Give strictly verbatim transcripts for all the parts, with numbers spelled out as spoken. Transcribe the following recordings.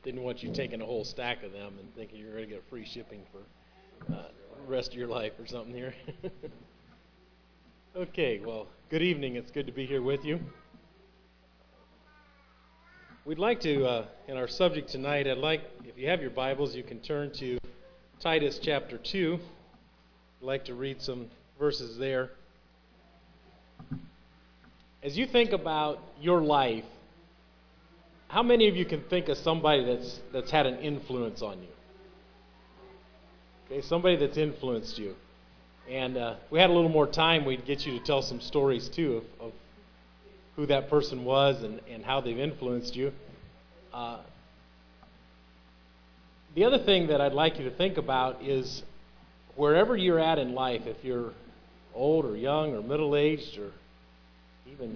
didn't want you taking a whole stack of them and thinking you're going to get free shipping for uh, the rest of your life or something here. Okay, well, good evening. It's good to be here with you. We'd like to, uh, in our subject tonight, I'd like, if you have your Bibles, you can turn to Titus chapter two. I'd like to read some verses there. As you think about your life, how many of you can think of somebody that's that's had an influence on you? Okay, somebody that's influenced you. And uh, if we had a little more time, we'd get you to tell some stories too of, of who that person was and, and how they've influenced you. Uh, the other thing that I'd like you to think about is wherever you're at in life, if you're old or young or middle-aged or even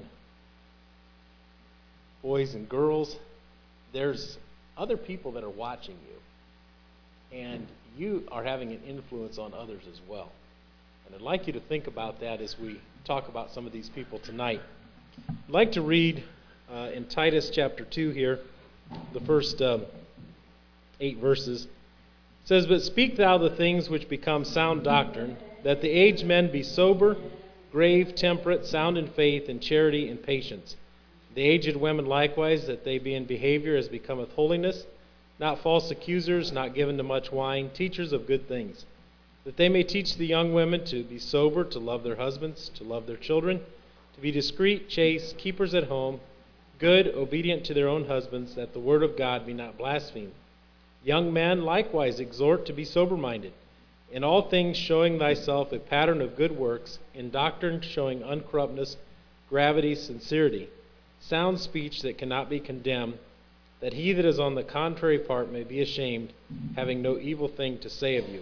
boys and girls, there's other people that are watching you. And you are having an influence on others as well. And I'd like you to think about that as we talk about some of these people tonight. I'd like to read uh, in Titus chapter two here, the first um, eight verses. It says, "But speak thou the things which become sound doctrine, that the aged men be sober, grave, temperate, sound in faith, and charity, and patience. The aged women likewise, that they be in behavior as becometh holiness, not false accusers, not given to much wine, teachers of good things, that they may teach the young women to be sober, to love their husbands, to love their children, to be discreet, chaste, keepers at home, good, obedient to their own husbands, that the word of God be not blasphemed. Young men likewise exhort to be sober-minded, in all things showing thyself a pattern of good works, in doctrine showing uncorruptness, gravity, sincerity, sound speech that cannot be condemned, that he that is on the contrary part may be ashamed, having no evil thing to say of you."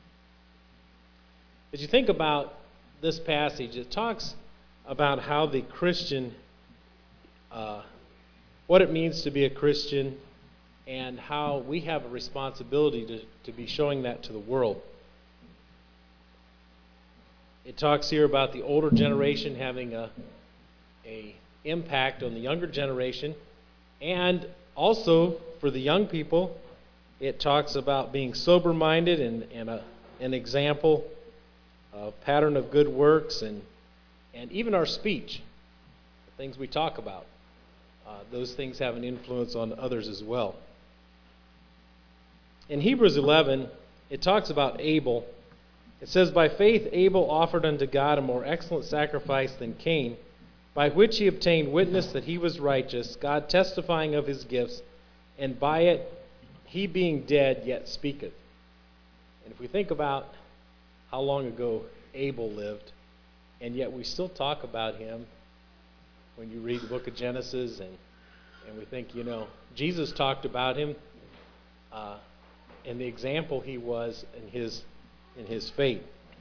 As you think about this passage, it talks about how the Christian, uh, what it means to be a Christian, and how we have a responsibility to, to be showing that to the world. It talks here about the older generation having a, a impact on the younger generation, and also for the young people, it talks about being sober-minded and, and a, an example, a pattern of good works, and and even our speech, the things we talk about, uh, those things have an influence on others as well. In Hebrews eleven, it talks about Abel. It says, "By faith Abel offered unto God a more excellent sacrifice than Cain, by which he obtained witness that he was righteous, God testifying of his gifts, and by it he being dead yet speaketh." And if we think about how long ago Abel lived, and yet we still talk about him when you read the book of Genesis, and, and we think, you know, Jesus talked about him uh, and the example he was in his in his faith.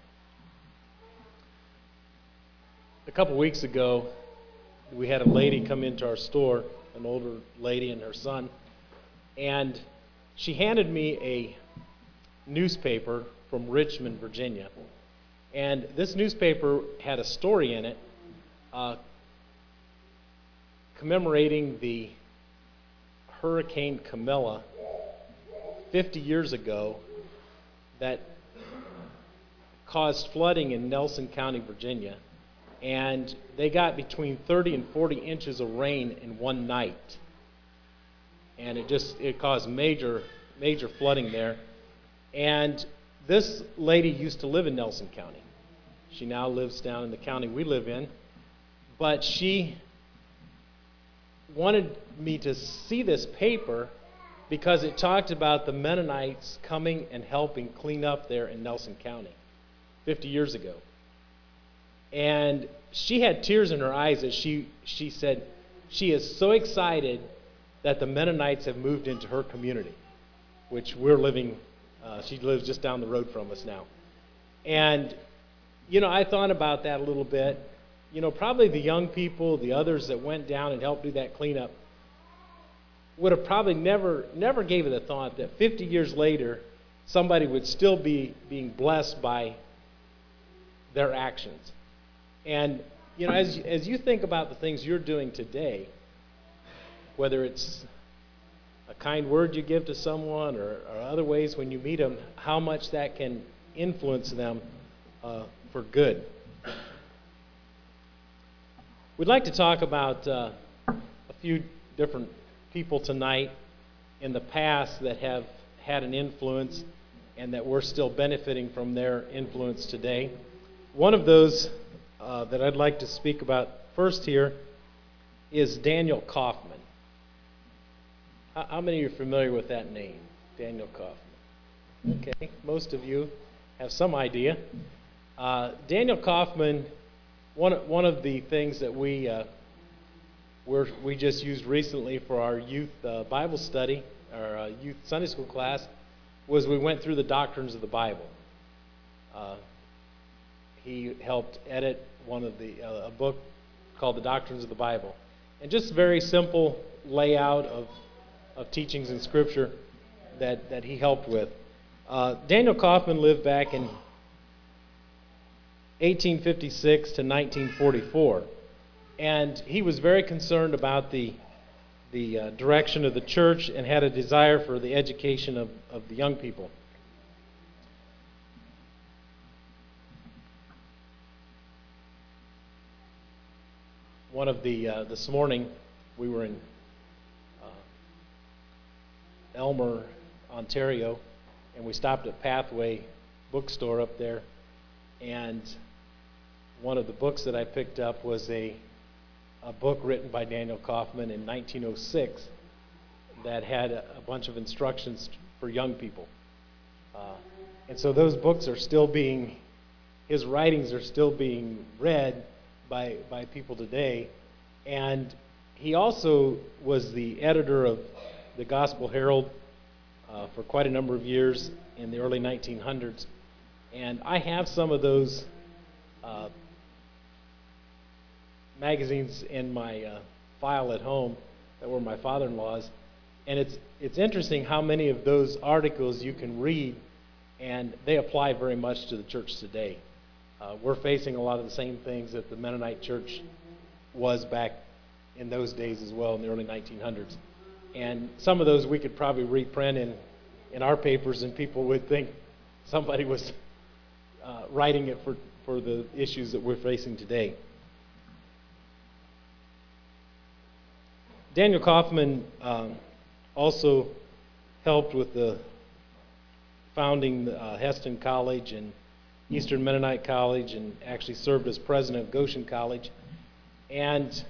A couple weeks ago, we had a lady come into our store, an older lady and her son, and she handed me a newspaper from Richmond, Virginia. And this newspaper had a story in it uh, commemorating the Hurricane Camilla fifty years ago that caused flooding in Nelson County, Virginia. And they got between thirty and forty inches of rain in one night. And it just it caused major, major flooding there. And this lady used to live in Nelson County. She now lives down in the county we live in. But she wanted me to see this paper because it talked about the Mennonites coming and helping clean up there in Nelson County fifty years ago. And she had tears in her eyes as she, she said she is so excited that the Mennonites have moved into her community, which we're living Uh, she lives just down the road from us now. And, you know, I thought about that a little bit. You know, probably the young people, the others that went down and helped do that cleanup, would have probably never, never gave it a thought that fifty years later, somebody would still be being blessed by their actions. And, you know, as, as you think about the things you're doing today, whether it's a kind word you give to someone, or, or other ways when you meet them, how much that can influence them uh, for good. We'd like to talk about uh, a few different people tonight in the past that have had an influence and that we're still benefiting from their influence today. One of those uh, that I'd like to speak about first here is Daniel Kaufman. How, how many of you are familiar with that name, Daniel Kaufman? Okay, most of you have some idea. Uh, Daniel Kaufman, one one of the things that we uh, we're, we just used recently for our youth uh, Bible study, our uh, youth Sunday school class, was we went through the doctrines of the Bible. Uh, he helped edit one of the uh, a book called The Doctrines of the Bible, and just very simple layout of of teachings in Scripture that that he helped with. Uh, Daniel Kaufman lived back in eighteen fifty-six to nineteen forty-four, and he was very concerned about the the uh, direction of the church and had a desire for the education of, of the young people. One of the uh, this morning we were in uh, Elmer, Ontario, and we stopped at Pathway bookstore up there, and one of the books that I picked up was a a book written by Daniel Kaufman in nineteen oh six that had a, a bunch of instructions for young people. Uh, and so those books are still being, his writings are still being read by by people today. And he also was the editor of the Gospel Herald uh, for quite a number of years in the early nineteen hundreds. And I have some of those uh, magazines in my uh, file at home that were my father-in-law's, and it's it's interesting how many of those articles you can read, and they apply very much to the church today. Uh, we're facing a lot of the same things that the Mennonite church was back in those days as well, in the early nineteen hundreds. And some of those we could probably reprint in, in our papers, and people would think somebody was uh, writing it for, for the issues that we're facing today. Daniel Kaufman um, also helped with the founding uh, Hesston College and Eastern Mennonite College, and actually served as president of Goshen College. And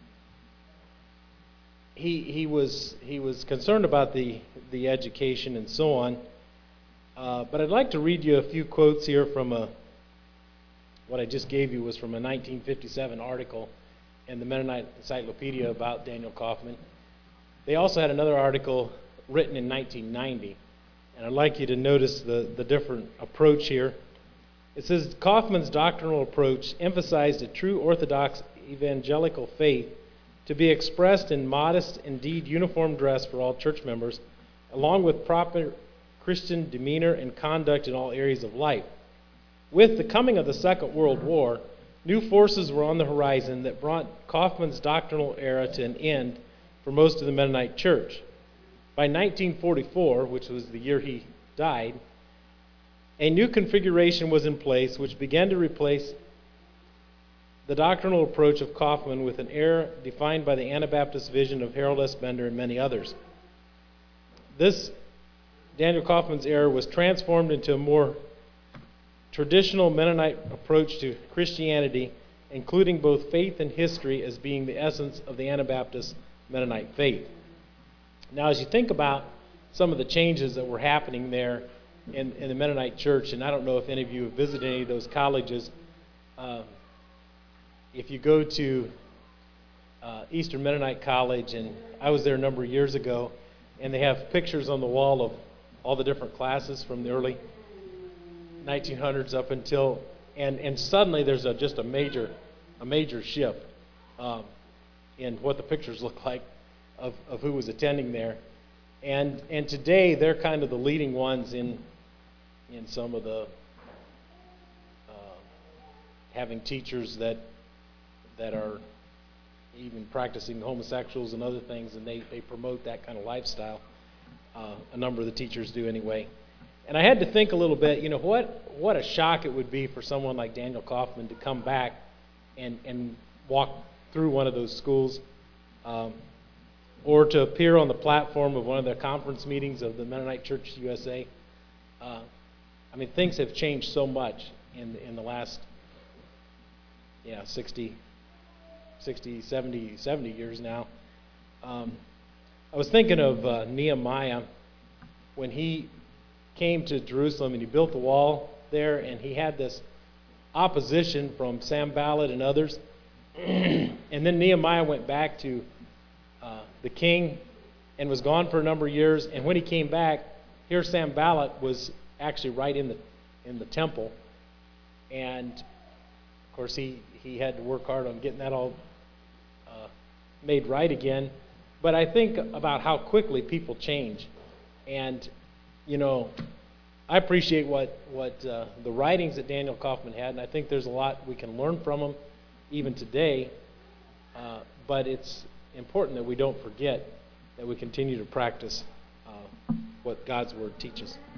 he he was he was concerned about the the education and so on. Uh, but I'd like to read you a few quotes here from a what I just gave you was from a nineteen fifty-seven article in the Mennonite Encyclopedia about Daniel Kaufman. They also had another article written in nineteen ninety, and I'd like you to notice the, the different approach here. It says, Kaufman's doctrinal approach emphasized a true Orthodox evangelical faith to be expressed in modest, indeed uniform dress for all church members, along with proper Christian demeanor and conduct in all areas of life. With the coming of the Second World War, new forces were on the horizon that brought Kaufman's doctrinal era to an end for most of the Mennonite church. By nineteen forty-four, which was the year he died, a new configuration was in place which began to replace the doctrinal approach of Kaufman with an era defined by the Anabaptist vision of Harold S. Bender and many others. This Daniel Kaufman's era was transformed into a more traditional Mennonite approach to Christianity, including both faith and history as being the essence of the Anabaptist Mennonite faith. Now, as you think about some of the changes that were happening there in, in the Mennonite church, and I don't know if any of you have visited any of those colleges, uh, if you go to uh, Eastern Mennonite College, and I was there a number of years ago, and they have pictures on the wall of all the different classes from the early nineteen hundreds up until, and, and suddenly there's a, just a major a major shift um, in what the pictures look like of, of who was attending there. And and today they're kind of the leading ones in in some of the uh, having teachers that that are even practicing homosexuals and other things, and they, they promote that kind of lifestyle. Uh, a number of the teachers do anyway. And I had to think a little bit, you know, what what a shock it would be for someone like Daniel Kaufman to come back and, and walk through one of those schools, um, or to appear on the platform of one of the conference meetings of the Mennonite Church U S A. Uh, I mean, things have changed so much in in the last, yeah, sixty, sixty, seventy, seventy years now. Um, I was thinking of uh, Nehemiah when he came to Jerusalem and he built the wall there, and he had this opposition from Sanballat and others. And then Nehemiah went back to uh, the king and was gone for a number of years. And when he came back, here Sanballat was actually right in the in the temple, and of course he he had to work hard on getting that all uh, made right again. But I think about how quickly people change, and you know, I appreciate what what uh, the writings that Daniel Kaufman had, and I think there's a lot we can learn from him even today. Uh, but it's important that we don't forget that we continue to practice uh, what God's Word teaches.